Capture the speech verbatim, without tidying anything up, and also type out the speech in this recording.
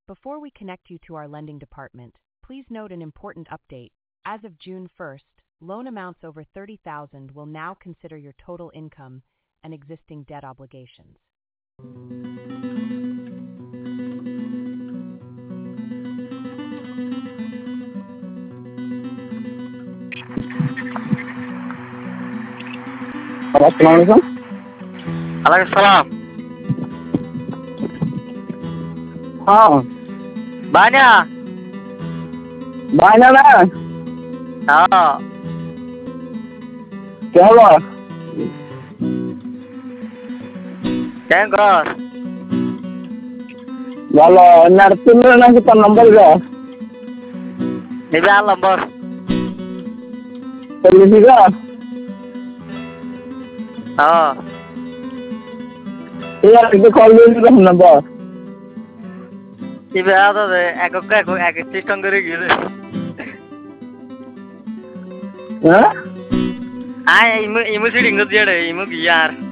Before we connect you to our lending department, please note an important update. As of June first, loan amounts over thirty thousand will now consider your total income and existing debt obligations. Assalamualaikum. Waalaikumsalam. हाँ Banyak. banyak ना हाँ. क्या हुआ Jangan keras. kalau narasumber ना kita nomor क्या Ini alam bos. polisi का हाँ. यार itu call dulu kan nomor Ini ada deh. Aku kayak aku aku sistem dari gitu. Hah? Ah, imu imu sih tinggal dia deh. Imu biar.